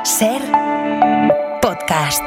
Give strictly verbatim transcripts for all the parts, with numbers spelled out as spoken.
Ser podcast.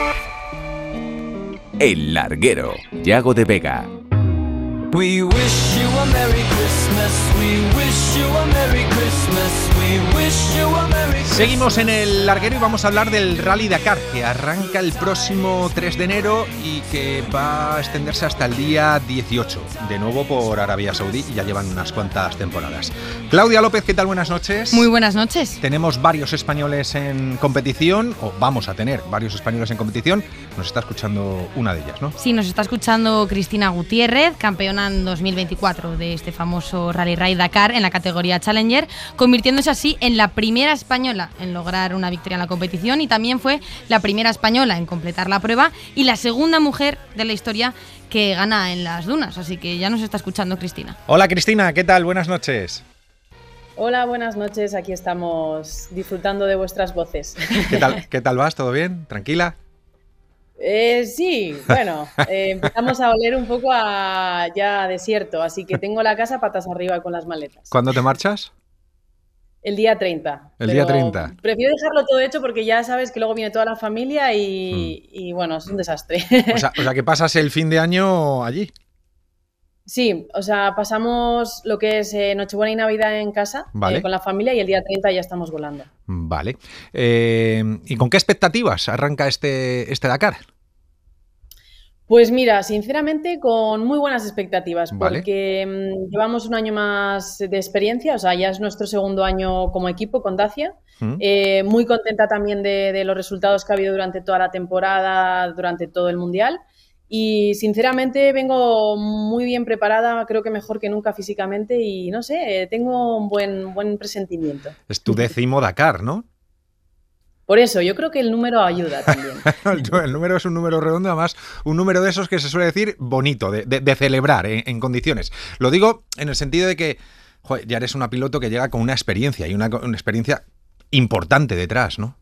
El Larguero, Yago de Vega. We wish you a Merry Christmas, we wish you a Merry Christmas, we wish you a Merry Christmas. Seguimos en El Larguero y vamos a hablar del Rally Dakar, que arranca el próximo tres de enero y que va a extenderse hasta el día dieciocho, de nuevo por Arabia Saudí, y ya llevan unas cuantas temporadas. Claudia López, ¿qué tal? Buenas noches. Muy buenas noches. Tenemos varios españoles en competición, o vamos a tener varios españoles en competición. Nos está escuchando una de ellas, ¿no? Sí, nos está escuchando Cristina Gutiérrez, campeona en dos mil veinticuatro de este famoso Rally Raid Dakar en la categoría Challenger, convirtiéndose así en la primera española en lograr una victoria en la competición, y también fue la primera española en completar la prueba y la segunda mujer de la historia que gana en las dunas. Así que ya nos está escuchando Cristina. Hola Cristina, ¿qué tal? Buenas noches. Hola, buenas noches. Aquí estamos disfrutando de vuestras voces. ¿Qué tal, qué tal vas? ¿Todo bien? ¿Tranquila? Eh, sí, bueno, eh, empezamos a oler un poco a ya desierto, así que tengo la casa patas arriba con las maletas. ¿Cuándo te marchas? El día treinta. El día treinta. Prefiero dejarlo todo hecho porque ya sabes que luego viene toda la familia y, mm. y bueno, es un desastre. O sea, o sea, que pasas el fin de año allí. Sí, o sea, pasamos lo que es eh, Nochebuena y Navidad en casa, vale. eh, con la familia, y el día treinta ya estamos volando. Vale. Eh, ¿Y con qué expectativas arranca este, este Dakar? Pues mira, sinceramente con muy buenas expectativas, vale. porque mmm, llevamos un año más de experiencia, o sea, ya es nuestro segundo año como equipo con Dacia. ¿Mm? Eh, muy contenta también de, de los resultados que ha habido durante toda la temporada, durante todo el Mundial. Y sinceramente vengo muy bien preparada, creo que mejor que nunca físicamente, y no sé, tengo un buen, buen presentimiento. Es tu décimo Dakar, ¿no? Por eso, yo creo que el número ayuda también. El número es un número redondo, además un número de esos que se suele decir bonito, de, de, de celebrar en, en condiciones. Lo digo en el sentido de que joder, ya eres una piloto que llega con una experiencia, y una, una experiencia importante detrás, ¿no?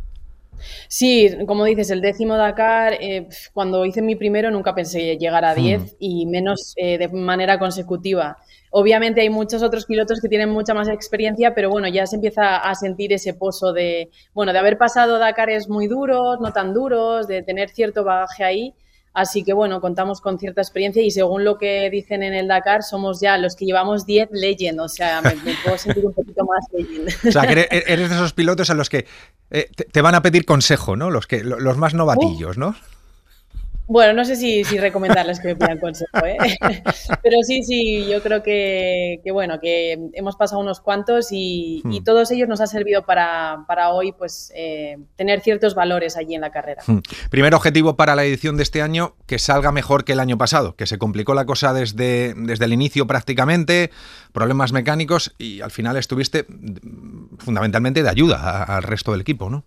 Sí, como dices, el décimo Dakar, eh, cuando hice mi primero nunca pensé llegar a diez, hmm. y menos eh, de manera consecutiva. Obviamente hay muchos otros pilotos que tienen mucha más experiencia, pero bueno, ya se empieza a sentir ese pozo de, bueno, de haber pasado Dakares muy duros, no tan duros, de tener cierto bagaje ahí. Así que bueno, contamos con cierta experiencia y según lo que dicen en el Dakar, somos ya los que llevamos diez legend, o sea, me, me puedo sentir un poquito más legend. O sea, que eres, eres de esos pilotos a los que eh, te, te van a pedir consejo, ¿no? Los, que, los más novatillos, ¿no? Bueno, no sé si, si recomendarles que me pidan consejo, ¿eh? Pero sí, sí, yo creo que, que bueno, que hemos pasado unos cuantos y, hmm. y todos ellos nos ha servido para, para hoy, pues, eh, tener ciertos valores allí en la carrera. Hmm. Primer objetivo para la edición de este año, que salga mejor que el año pasado, que se complicó la cosa desde, desde el inicio prácticamente, problemas mecánicos, y al final estuviste fundamentalmente de ayuda a, al resto del equipo, ¿no?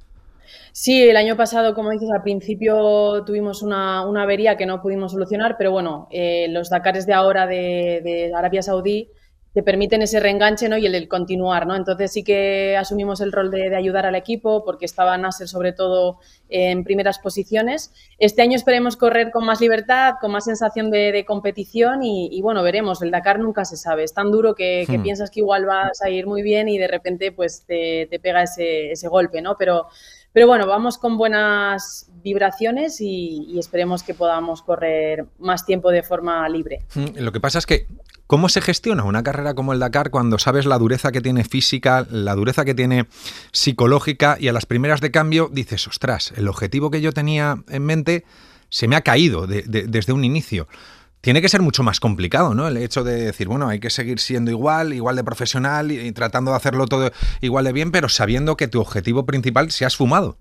Sí, el año pasado, como dices, al principio tuvimos una, una avería que no pudimos solucionar, pero bueno, eh, los Dakares de ahora de, de Arabia Saudí te permiten ese reenganche, ¿no? Y el, el continuar, ¿no? Entonces sí que asumimos el rol de, de ayudar al equipo, porque estaba Nasser sobre todo en primeras posiciones. Este año esperemos correr con más libertad, con más sensación de, de competición y, y bueno, veremos. El Dakar nunca se sabe, es tan duro que, que hmm. piensas que igual vas a ir muy bien y de repente pues te, te pega ese, ese golpe, ¿no? Pero Pero bueno, vamos con buenas vibraciones y, y esperemos que podamos correr más tiempo de forma libre. Lo que pasa es que, ¿cómo se gestiona una carrera como el Dakar cuando sabes la dureza que tiene física, la dureza que tiene psicológica, y a las primeras de cambio dices, ostras, el objetivo que yo tenía en mente se me ha caído de, de, desde un inicio? Tiene que ser mucho más complicado, ¿no? El hecho de decir, bueno, hay que seguir siendo igual, igual de profesional y, y tratando de hacerlo todo igual de bien, pero sabiendo que tu objetivo principal se ha esfumado.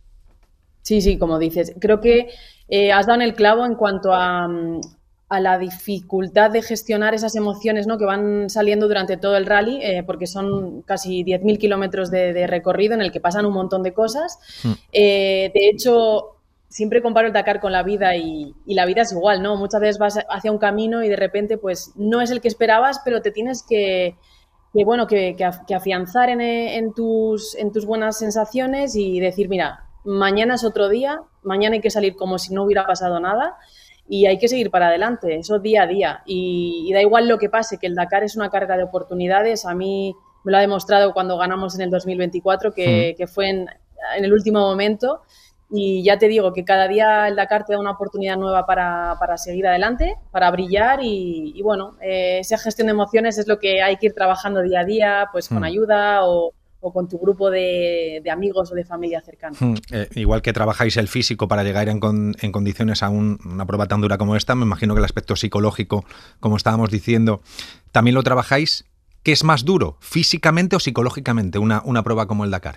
Sí, sí, como dices. Creo que eh, has dado en el clavo en cuanto a, a la dificultad de gestionar esas emociones, ¿no? Que van saliendo durante todo el rally, eh, porque son casi diez mil kilómetros de, de recorrido en el que pasan un montón de cosas. Mm. Eh, de hecho, siempre comparo el Dakar con la vida y, y la vida es igual, ¿no? Muchas veces vas hacia un camino y de repente pues no es el que esperabas, pero te tienes que, que bueno, que, que, que afianzar en, en, tus, en tus buenas sensaciones y decir, mira, mañana es otro día, mañana hay que salir como si no hubiera pasado nada y hay que seguir para adelante, eso día a día. Y, y da igual lo que pase, que el Dakar es una carga de oportunidades. A mí me lo ha demostrado cuando ganamos en el dos mil veinticuatro, que, mm. que fue en, en el último momento. Y ya te digo que cada día el Dakar te da una oportunidad nueva para, para seguir adelante, para brillar y, y bueno, eh, esa gestión de emociones es lo que hay que ir trabajando día a día, pues con mm. ayuda o, o con tu grupo de, de amigos o de familia cercana. Mm. Eh, igual que trabajáis el físico para llegar en, con, en condiciones a un, una prueba tan dura como esta, me imagino que el aspecto psicológico, como estábamos diciendo, también lo trabajáis. ¿Qué es más duro, físicamente o psicológicamente, una, una prueba como el Dakar?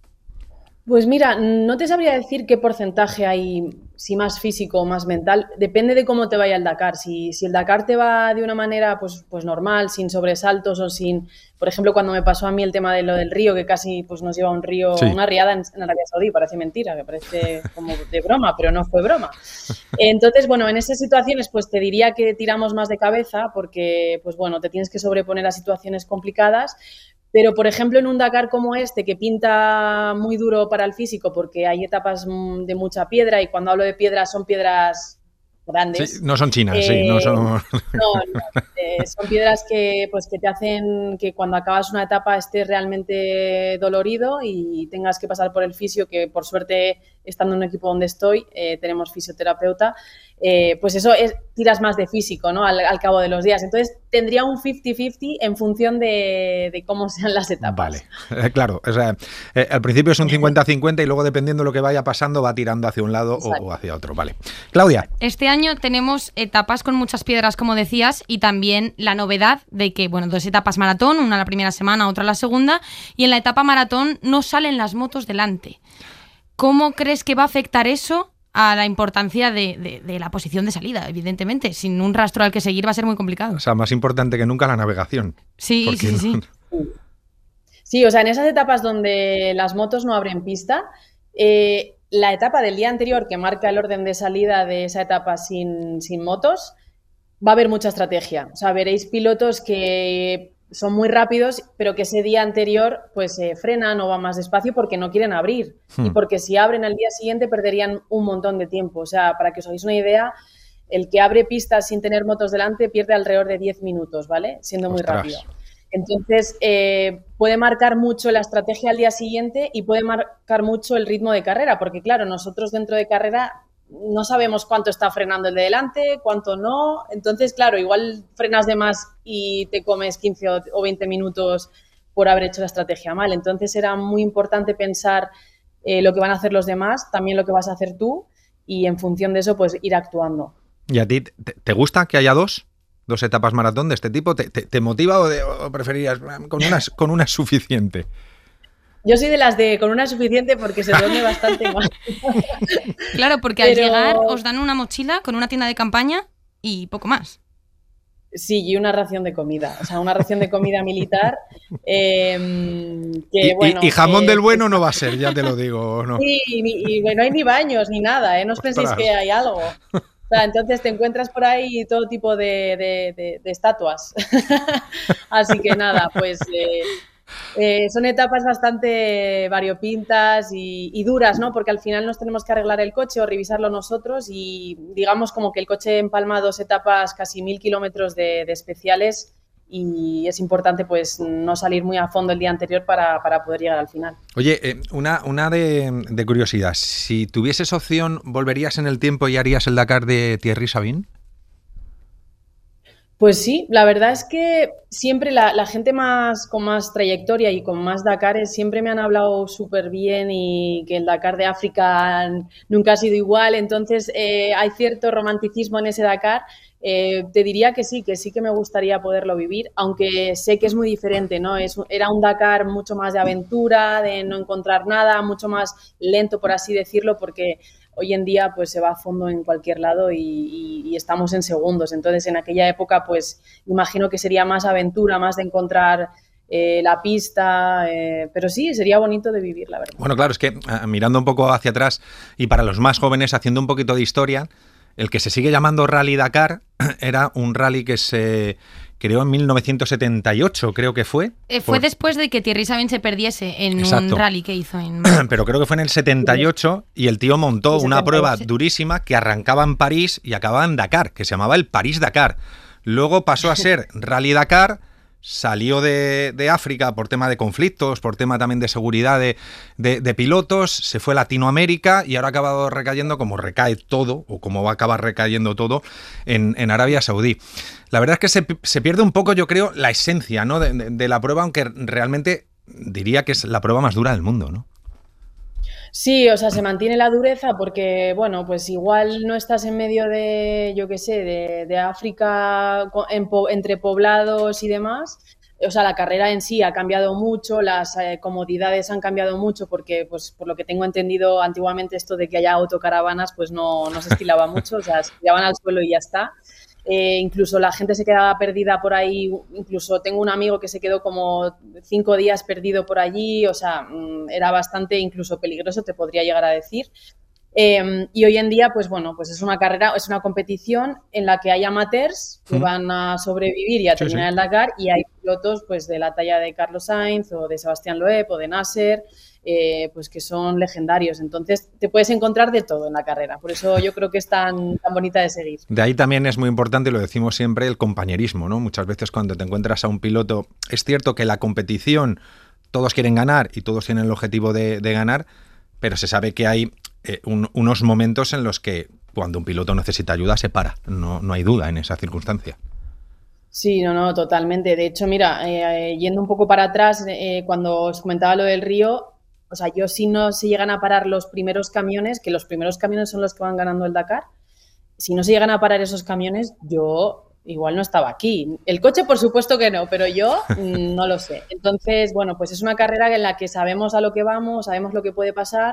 Pues mira, no te sabría decir qué porcentaje hay, si más físico o más mental. Depende de cómo te vaya el Dakar. Si, si el Dakar te va de una manera pues, pues normal, sin sobresaltos o sin... Por ejemplo, cuando me pasó a mí el tema de lo del río, que casi pues, nos lleva a un río, sí. una riada en, en Arabia Saudí, parece mentira, que parece como de broma, pero no fue broma. Entonces, bueno, en esas situaciones pues te diría que tiramos más de cabeza porque, pues bueno, te tienes que sobreponer a situaciones complicadas. Pero, por ejemplo, en un Dakar como este, que pinta muy duro para el físico porque hay etapas de mucha piedra y cuando hablo de piedras son piedras grandes. Sí, no son chinas, eh, sí, no son... No, no eh, son piedras que, pues, que te hacen que cuando acabas una etapa estés realmente dolorido y tengas que pasar por el fisio, que por suerte, estando en un equipo donde estoy, eh, tenemos fisioterapeuta. Eh, pues eso es, tiras más de físico, ¿no? Al, al cabo de los días. Entonces tendría un cincuenta cincuenta en función de, de cómo sean las etapas. Vale, eh, claro. O sea, eh, al principio es un cincuenta cincuenta y luego dependiendo de lo que vaya pasando va tirando hacia un lado o, o hacia otro. Vale. Claudia. Este año tenemos etapas con muchas piedras, como decías, y también la novedad de que, bueno, dos etapas maratón, una la primera semana, otra la segunda, y en la etapa maratón no salen las motos delante. ¿Cómo crees que va a afectar eso a la importancia de, de, de la posición de salida? Evidentemente, sin un rastro al que seguir va a ser muy complicado. O sea, más importante que nunca la navegación. Sí, sí, no... sí. Sí, o sea, en esas etapas donde las motos no abren pista, eh, la etapa del día anterior que marca el orden de salida de esa etapa sin, sin motos, va a haber mucha estrategia. O sea, veréis pilotos que son muy rápidos, pero que ese día anterior pues eh, frenan o van más despacio porque no quieren abrir. Hmm. Y porque si abren al día siguiente perderían un montón de tiempo. O sea, para que os hagáis una idea, el que abre pistas sin tener motos delante pierde alrededor de diez minutos, ¿vale? Siendo muy Ostras. rápido. Entonces, eh, puede marcar mucho la estrategia al día siguiente y puede marcar mucho el ritmo de carrera, porque claro, nosotros dentro de carrera no sabemos cuánto está frenando el de delante, cuánto no. Entonces, claro, igual frenas de más y te comes quince o veinte minutos por haber hecho la estrategia mal. Entonces, era muy importante pensar eh, lo que van a hacer los demás, también lo que vas a hacer tú y en función de eso, pues ir actuando. ¿Y a ti te, te gusta que haya dos? ¿Dos etapas maratón de este tipo? ¿Te, te, te motiva o, de, o preferirías con una, con una suficiente? Yo soy de las de con una suficiente porque se duerme bastante más. Claro, porque Pero... al llegar os dan una mochila con una tienda de campaña y poco más. Sí, y una ración de comida, o sea, una ración de comida militar. Eh, que, y, bueno, y, y jamón eh, del bueno no va a ser, ya te lo digo, ¿no? Sí, y, y no hay ni baños ni nada, ¿eh? No os penséis que hay algo. O sea, entonces te encuentras por ahí todo tipo de, de, de, de estatuas. Así que nada, pues eh, eh, son etapas bastante variopintas y, y duras, ¿no? Porque al final nos tenemos que arreglar el coche o revisarlo nosotros y digamos como que el coche empalma dos etapas, casi mil kilómetros de, de especiales y es importante pues no salir muy a fondo el día anterior para, para poder llegar al final. Oye, eh, una, una de, de curiosidad, si tuvieses opción, ¿volverías en el tiempo y harías el Dakar de Thierry Sabine? Pues sí, la verdad es que siempre la, la gente más con más trayectoria y con más Dakares siempre me han hablado súper bien y que el Dakar de África nunca ha sido igual, entonces eh, hay cierto romanticismo en ese Dakar. Eh, te diría que sí, que sí que me gustaría poderlo vivir, aunque sé que es muy diferente, ¿no? Es, era un Dakar mucho más de aventura, de no encontrar nada, mucho más lento, por así decirlo, porque hoy en día pues se va a fondo en cualquier lado y, y, y estamos en segundos. Entonces, en aquella época, pues imagino que sería más aventura, más de encontrar eh, la pista, eh, pero sí, sería bonito de vivir, la verdad. Bueno, claro, es que uh, mirando un poco hacia atrás y para los más jóvenes, haciendo un poquito de historia, el que se sigue llamando Rally Dakar era un rally que se creó en mil novecientos setenta y ocho, creo que fue. Eh, fue por... después de que Thierry Sabine se perdiese en Exacto. un rally que hizo en... Pero creo que fue en el setenta y ocho y el tío montó una prueba durísima que arrancaba en París y acababa en Dakar, que se llamaba el París-Dakar. Luego pasó a ser Rally Dakar, salió de, de África por tema de conflictos, por tema también de seguridad de, de, de pilotos, se fue a Latinoamérica y ahora ha acabado recayendo, como recae todo, o como va a acabar recayendo todo, en, en Arabia Saudí. La verdad es que se, se pierde un poco, yo creo, la esencia, ¿no?, de, de, de la prueba, aunque realmente diría que es la prueba más dura del mundo, ¿no? Sí, o sea, se mantiene la dureza porque, bueno, pues igual no estás en medio de, yo qué sé, de, de África en, entre poblados y demás. O sea, la carrera en sí ha cambiado mucho, las eh, comodidades han cambiado mucho porque, pues, por lo que tengo entendido, antiguamente esto de que haya autocaravanas, pues no, no se estilaba mucho, o sea, se tiraban al suelo y ya está. Eh, incluso la gente se quedaba perdida por ahí, incluso tengo un amigo que se quedó como cinco días perdido por allí, o sea, era bastante incluso peligroso, te podría llegar a decir. Eh, y hoy en día, pues bueno, pues es una carrera, es una competición en la que hay amateurs que van a sobrevivir y a terminar sí, sí. el Dakar, y hay pilotos pues de la talla de Carlos Sainz o de Sebastián Loeb o de Nasser, eh, pues que son legendarios. Entonces te puedes encontrar de todo en la carrera, por eso yo creo que es tan, tan bonita de seguir. De ahí también es muy importante, y lo decimos siempre, el compañerismo, ¿no? Muchas veces cuando te encuentras a un piloto, es cierto que la competición todos quieren ganar y todos tienen el objetivo de, de ganar, pero se sabe que hay eh, un, unos momentos en los que cuando un piloto necesita ayuda se para, no, no hay duda en esa circunstancia. Sí, no, no, totalmente. De hecho, mira, eh, yendo un poco para atrás, eh, cuando os comentaba lo del Río, o sea, yo si no se llegan a parar los primeros camiones, que los primeros camiones son los que van ganando el Dakar, si no se llegan a parar esos camiones, yo igual no estaba aquí. El coche, por supuesto que no, pero yo no lo sé. Entonces, bueno, pues es una carrera en la que sabemos a lo que vamos, sabemos lo que puede pasar,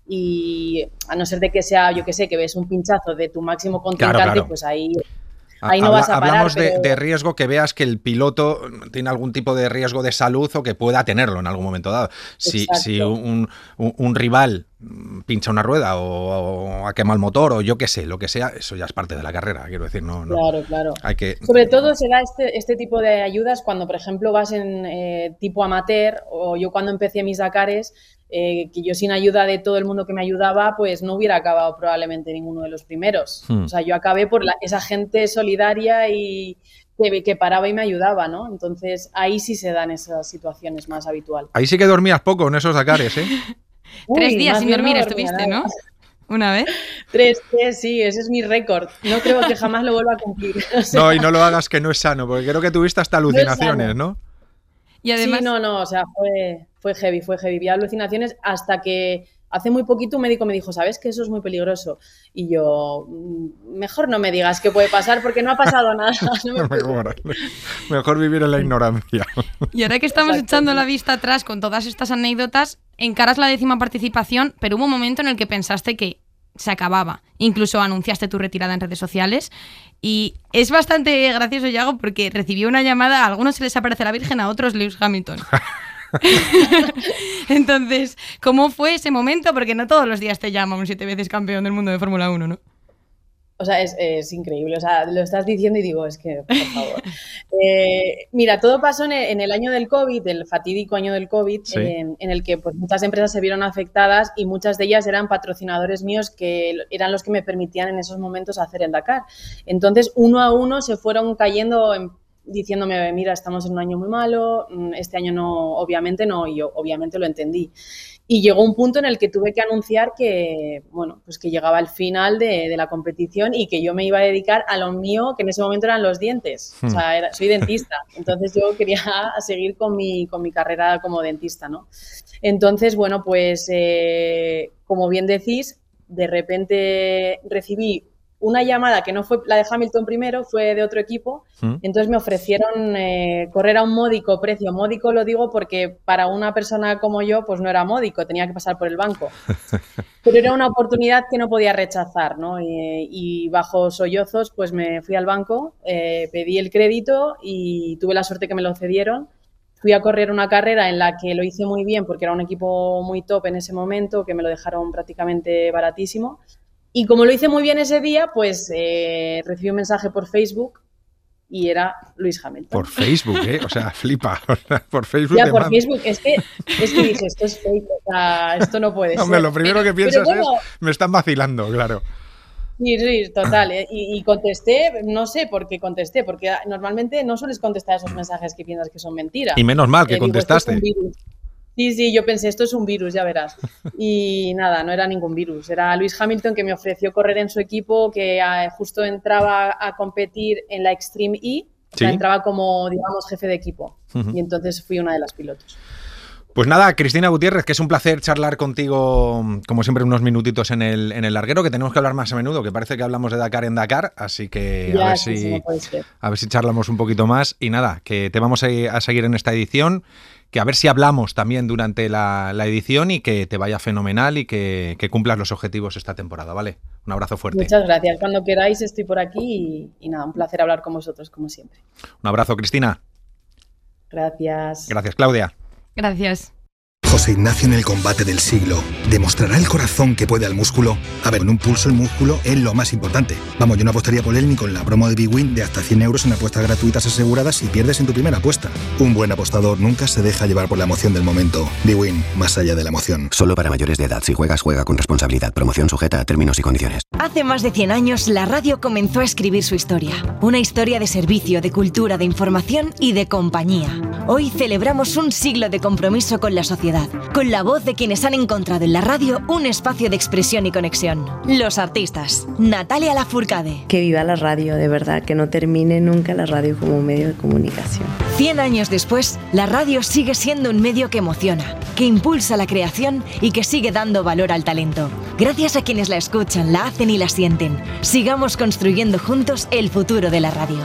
y a no ser de que sea, yo qué sé, que ves un pinchazo de tu máximo contrincante, claro, claro. pues ahí... Ahí no Habla, vas a parar, hablamos pero... de, de riesgo, que veas que el piloto tiene algún tipo de riesgo de salud o que pueda tenerlo en algún momento dado. Si, si un, un, un rival pincha una rueda o, o ha quemado el motor o yo qué sé, lo que sea, eso ya es parte de la carrera, quiero decir. No, no. Claro, claro. Hay que... Sobre todo se da este, este tipo de ayudas cuando, por ejemplo, vas en eh, tipo amateur, o yo cuando empecé mis Dakares, Eh, que yo sin ayuda de todo el mundo que me ayudaba, pues no hubiera acabado probablemente ninguno de los primeros. Hmm. O sea, yo acabé por la, esa gente solidaria y que, que paraba y me ayudaba, ¿no? Entonces, ahí sí se dan esas situaciones más habituales. Ahí sí que dormías poco en esos Dakares, ¿eh? Uy, Tres días sin dormir no estuviste, ¿no? ¿Una vez? Tres, tres, sí, ese es mi récord. No creo que jamás lo vuelva a cumplir. O sea, no, y no lo hagas, que no es sano, porque creo que tuviste hasta alucinaciones, ¿no? Y además... Sí, no, no, o sea, fue, fue heavy, fue heavy. Vi alucinaciones hasta que hace muy poquito un médico me dijo, ¿sabes que eso es muy peligroso? Y yo, mejor no me digas qué puede pasar porque no ha pasado nada. No me mejor, mejor vivir en la ignorancia. Y ahora que estamos Exacto. echando la vista atrás con todas estas anécdotas, encaras la décima participación, pero hubo un momento en el que pensaste que se acababa. Incluso anunciaste tu retirada en redes sociales. Y es bastante gracioso, Yago, porque recibió una llamada, a algunos se les aparece la Virgen, a otros Lewis Hamilton. Entonces, ¿cómo fue ese momento? Porque no todos los días te llama un siete veces campeón del mundo de Fórmula uno, ¿no? O sea, es, es increíble. O sea, lo estás diciendo y digo, es que, por favor. Eh, mira, todo pasó en el, en el año del COVID, el fatídico año del COVID, sí. en, en el que pues, muchas empresas se vieron afectadas y muchas de ellas eran patrocinadores míos que eran los que me permitían en esos momentos hacer el Dakar. Entonces, uno a uno se fueron cayendo en, diciéndome, mira, estamos en un año muy malo, este año no, obviamente no, y yo obviamente lo entendí. Y llegó un punto en el que tuve que anunciar que, bueno, pues que llegaba el final de, de la competición y que yo me iba a dedicar a lo mío, que en ese momento eran los dientes. O sea, era, soy dentista. Entonces yo quería seguir con mi, con mi carrera como dentista, ¿no? Entonces, bueno, pues eh, como bien decís, de repente recibí una llamada que no fue la de Hamilton primero, fue de otro equipo. ¿Mm? Entonces me ofrecieron eh, correr a un módico precio. Módico lo digo porque para una persona como yo, pues no era módico, tenía que pasar por el banco. Pero era una oportunidad que no podía rechazar, ¿no? Y, y bajo sollozos, pues me fui al banco, eh, pedí el crédito y tuve la suerte que me lo cedieron. Fui a correr una carrera en la que lo hice muy bien porque era un equipo muy top en ese momento, que me lo dejaron prácticamente baratísimo. Y como lo hice muy bien ese día, pues eh, recibí un mensaje por Facebook y era Lewis Hamilton. Por Facebook, ¿eh? O sea, flipa. Por Facebook. Ya, por Facebook. Es que, es que dije, esto es fake, o sea, esto no puede Hombre, ser. lo primero que piensas bueno, es, me están vacilando, claro. Sí, sí, total. ¿eh? Y, y contesté, no sé por qué contesté, porque normalmente no sueles contestar esos mensajes que piensas que son mentiras. Y menos mal que eh, digo, contestaste. Esto es un virus. Sí, sí, yo pensé, esto es un virus, ya verás. Y nada, no era ningún virus. Era Lewis Hamilton que me ofreció correr en su equipo, que uh, justo entraba a competir en la Extreme E, ¿Sí? o sea, entraba como, digamos, jefe de equipo. Uh-huh. Y entonces fui una de las pilotos. Pues nada, Cristina Gutiérrez, que es un placer charlar contigo, como siempre, unos minutitos en el, en el larguero, que tenemos que hablar más a menudo, que parece que hablamos de Dakar en Dakar, así que ya, a, ver sí, si, sí, no puede ser. a ver si charlamos un poquito más. Y nada, que te vamos a, a seguir en esta edición, que a ver si hablamos también durante la, la edición y que te vaya fenomenal y que, que cumplas los objetivos esta temporada, ¿vale? Un abrazo fuerte. Muchas gracias. Cuando queráis estoy por aquí y, y nada, un placer hablar con vosotros, como siempre. Un abrazo, Cristina. Gracias. Gracias, Claudia. Gracias. José Ignacio en el combate del siglo. ¿Demostrará el corazón que puede al músculo? A ver, en un pulso el músculo es lo más importante. Vamos, yo no apostaría por él ni con la promo de Big Win de hasta cien euros en apuestas gratuitas aseguradas si pierdes en tu primera apuesta. Un buen apostador nunca se deja llevar por la emoción del momento. Big Win, más allá de la emoción. Solo para mayores de edad. Si juegas, juega con responsabilidad. Promoción sujeta a términos y condiciones. Hace más de cien años, la radio comenzó a escribir su historia. Una historia de servicio, de cultura, de información y de compañía. Hoy celebramos un siglo de compromiso con la sociedad, con la voz de quienes han encontrado en la radio un espacio de expresión y conexión. Los artistas. Natalia Lafourcade. Que viva la radio, de verdad, que no termine nunca la radio como medio de comunicación. Cien años después, la radio sigue siendo un medio que emociona, que impulsa la creación y que sigue dando valor al talento. Gracias a quienes la escuchan, la hacen y la sienten. Sigamos construyendo juntos el futuro de la radio.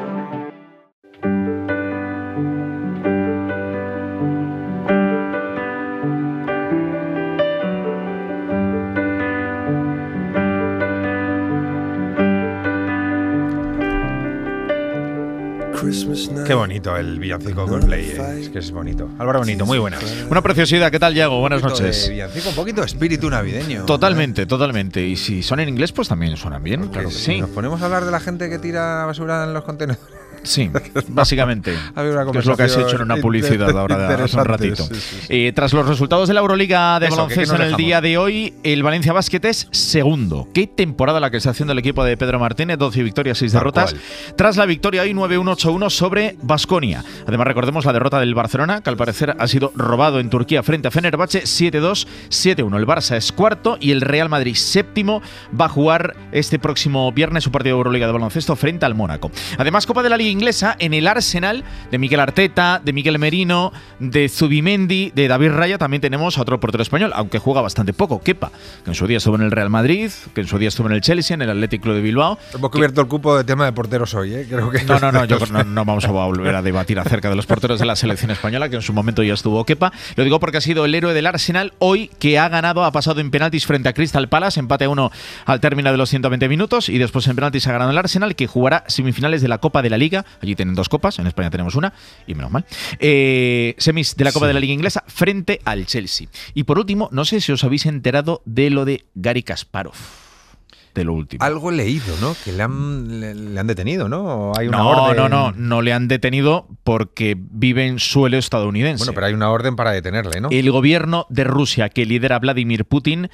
Qué bonito el villancico Coldplay, eh. Es que es bonito. Álvaro Bonito, muy buenas. Una preciosidad, ¿qué tal, Yago? Buenas noches. De villancico, un poquito de espíritu navideño. Totalmente, ¿verdad? Totalmente. Y si son en inglés, pues también suenan bien. Porque claro que si sí. Nos ponemos a hablar de la gente que tira basura en los contenedores. Sí, básicamente. Que es lo que has hecho en una publicidad ahora hace un ratito. Sí, sí, sí. Eh, tras los resultados de la Euroliga de Eso, baloncesto en el día de hoy, el Valencia Basket es segundo. Qué temporada la que está haciendo el equipo de Pedro Martínez, doce victorias, seis derrotas. Cual. Tras la victoria hoy nueve uno ocho uno sobre Baskonia. Además, recordemos la derrota del Barcelona, que al parecer ha sido robado en Turquía frente a Fenerbahce, siete dos, siete uno. El Barça es cuarto y el Real Madrid séptimo. Va a jugar este próximo viernes su partido de Euroliga de baloncesto frente al Mónaco. Además, Copa de la Liga inglesa en el Arsenal de Mikel Arteta, de Mikel Merino, de Zubimendi, de David Raya. También tenemos a otro portero español, aunque juega bastante poco, Kepa, que en su día estuvo en el Real Madrid, que en su día estuvo en el Chelsea, en el Athletic Club de Bilbao. Hemos cubierto que... el cupo de tema de porteros hoy, ¿eh? Creo que no, no, no, yo no, no vamos a volver a debatir acerca de los porteros de la selección española, que en su momento ya estuvo Kepa. Lo digo porque ha sido el héroe del Arsenal hoy, que ha ganado, ha pasado en penaltis frente a Crystal Palace, empate a uno al término de los ciento veinte minutos, y después en penaltis ha ganado el Arsenal, que jugará semifinales de la Copa de la Liga. Allí tienen dos copas, en España tenemos una, y menos mal. Eh, semis de la Copa sí. de la Liga Inglesa frente al Chelsea. Y por último, no sé si os habéis enterado de lo de Garry Kasparov. De lo último. Algo he leído, ¿no? Que le han, le, le han detenido, ¿no? Hay una no, orden... no, no, no le han detenido porque vive en suelo estadounidense. Bueno, pero hay una orden para detenerle, ¿no? El gobierno de Rusia, que lidera Vladimir Putin,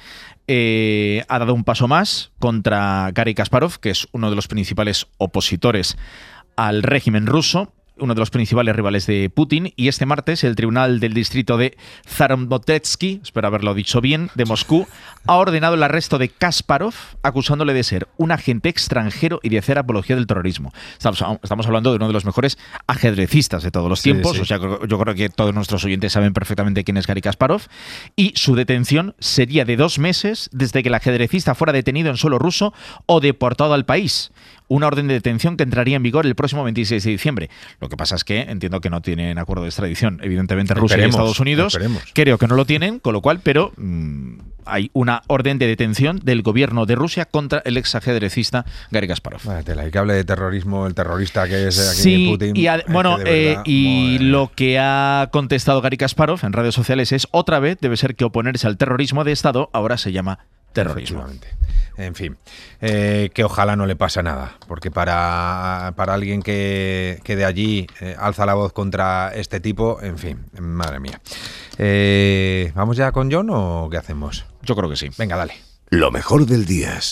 eh, ha dado un paso más contra Garry Kasparov, que es uno de los principales opositores al régimen ruso, uno de los principales rivales de Putin, y este martes el Tribunal del Distrito de Zaromotetsky, espero haberlo dicho bien, de Moscú, ha ordenado el arresto de Kasparov, acusándole de ser un agente extranjero y de hacer apología del terrorismo. Estamos, estamos hablando de uno de los mejores ajedrecistas de todos los tiempos, sí, sí. O sea, yo creo que todos nuestros oyentes saben perfectamente quién es Garry Kasparov, y su detención sería de dos meses desde que el ajedrecista fuera detenido en suelo ruso o deportado al país. Una orden de detención que entraría en vigor el próximo veintiséis de diciembre. Lo que pasa es que entiendo que no tienen acuerdo de extradición, evidentemente, Rusia esperemos, y Estados Unidos. Esperemos. Creo que no lo tienen, con lo cual, pero mmm, hay una orden de detención del gobierno de Rusia contra el ex ajedrecista Garry Kasparov. Vale, que hable de terrorismo, el terrorista que es aquí sí, Putin. Y a, bueno, es que verdad, eh, y lo que ha contestado Garry Kasparov en redes sociales es: otra vez debe ser que oponerse al terrorismo de Estado ahora se llama terrorismo. En fin, eh, que ojalá no le pase nada, porque para, para alguien que, que de allí eh, alza la voz contra este tipo, en fin, madre mía. Eh, ¿Vamos ya con John o qué hacemos? Yo creo que sí. Venga, dale. Lo mejor del día es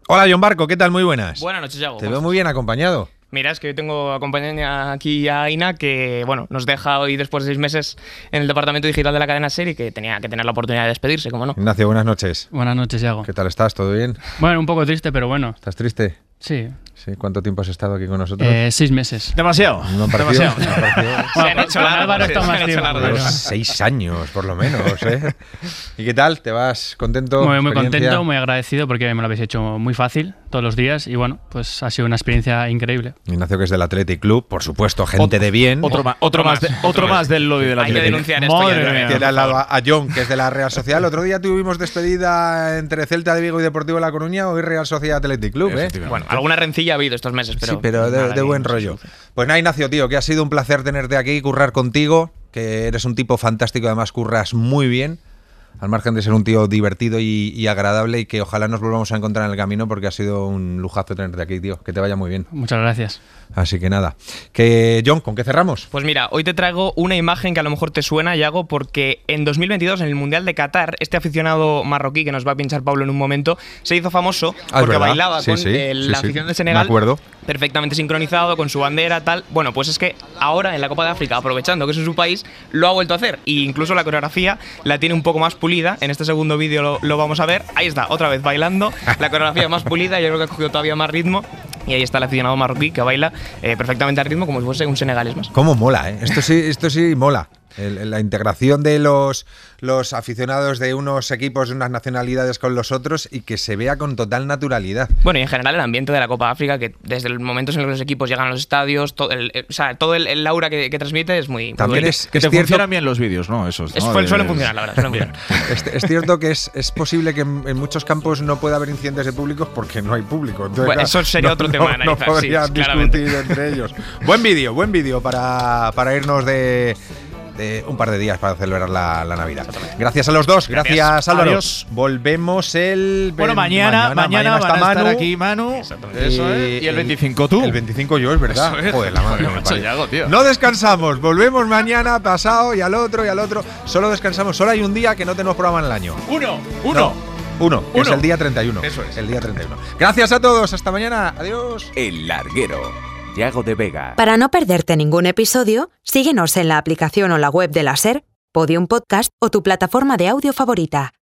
Hola, Jon Barco, ¿qué tal? Muy buenas. Buenas noches, Yago. Te veo muy bien acompañado. Mira, es que hoy tengo acompañando aquí a Aina, que bueno, nos deja hoy después de seis meses en el departamento digital de la cadena SER y que tenía que tener la oportunidad de despedirse, ¿cómo no? Ignacio, buenas noches. Buenas noches, Yago. ¿Qué tal estás? ¿Todo bien? Bueno, un poco triste, pero bueno. ¿Estás triste? Sí. Sí. ¿Cuánto tiempo has estado aquí con nosotros? Eh, seis meses. Demasiado. No han parecido, Demasiado. no han parecido. Se han hecho largos. Álvaro está más tiempo. Pero seis años, por lo menos, ¿eh? ¿Y qué tal? ¿Te vas contento? Muy, muy ¿Experiencia? contento, muy agradecido porque me lo habéis hecho muy fácil todos los días y bueno, pues ha sido una experiencia increíble. Ignacio, que es del Athletic Club, por supuesto, gente Ot- de bien. Otro, ma- otro, más, de- otro más del lobby del Hay que Athletic. denunciar esto Madre ya, mía. Tiene al lado a Jon, que es de la Real Sociedad. El otro día tuvimos despedida entre Celta de Vigo y Deportivo La Coruña, hoy Real Sociedad Athletic Club, ¿eh? Bueno, alguna rencilla ha habido estos meses, pero... Sí, pero de, nada, de buen no se rollo. sufre. Pues nada, Ignacio, tío, que ha sido un placer tenerte aquí y currar contigo, que eres un tipo fantástico, además curras muy bien, al margen de ser un tío divertido y, y agradable, y que ojalá nos volvamos a encontrar en el camino, porque ha sido un lujazo tenerte aquí, tío. Que te vaya muy bien. Muchas gracias. Así que nada. Que, Jon, ¿con qué cerramos? Pues mira, hoy te traigo una imagen que a lo mejor te suena, Yago, porque en dos mil veintidós, en el Mundial de Qatar, este aficionado marroquí, que nos va a pinchar Pablo en un momento, se hizo famoso Ah, es porque verdad. bailaba Sí, con sí, el- sí, la sí. afición de Me Senegal, acuerdo. perfectamente sincronizado, con su bandera, tal. Bueno, pues es que ahora en la Copa de África, aprovechando que es en su país, lo ha vuelto a hacer. E incluso la coreografía la tiene un poco más pulida. En este segundo vídeo lo, lo vamos a ver. Ahí está, otra vez bailando. La coreografía más pulida, yo creo que ha cogido todavía más ritmo. Y ahí está el aficionado marroquí que baila eh, perfectamente al ritmo, como si fuese un senegalés más. ¿Cómo mola, eh? Esto sí, esto sí mola. El- la integración de los, los aficionados de unos equipos de unas nacionalidades con los otros y que se vea con total naturalidad. Bueno, y en general el ambiente de la Copa África, que desde el momento en el que los equipos llegan a los estadios, todo el, eh, o sea, todo el, el aura que, que transmite es muy... muy También bonito. es, Que es te cierto, funcionan bien los vídeos, ¿no? Esos, Es- ¿no? fue- De- suelen funcionar, la verdad, suelen funcionar. es, es cierto que es, es posible que en, en muchos campos no pueda haber incidentes de públicos porque no hay público. Entonces, Bueno, claro, eso sería no- otro no- tema de No analizar, sí, podrían claramente. discutir entre ellos. Buen vídeo, buen vídeo para, para irnos de... de un par de días para celebrar la, la Navidad. Gracias a los dos, gracias, Gracias. Álvaro. Adiós. Volvemos el Bueno, mañana, mañana, está van a estar Manu. aquí Manu. Exactamente. Eso es. Y el veinticinco tú. El veinticinco yo, es verdad. Eso es. Joder, la madre que me Macho, parió. Yago, tío. No descansamos, volvemos mañana, pasado y al otro y al otro. Solo descansamos, solo hay un día que no tenemos programa en el año. Uno, uno. No, uno, que es Uno. el día treinta y uno. Eso es. El día treinta y uno. Gracias a todos, hasta mañana. Adiós. El Larguero. Yago de Vega. Para no perderte ningún episodio, síguenos en la aplicación o la web de la SER, Podium Podcast o tu plataforma de audio favorita.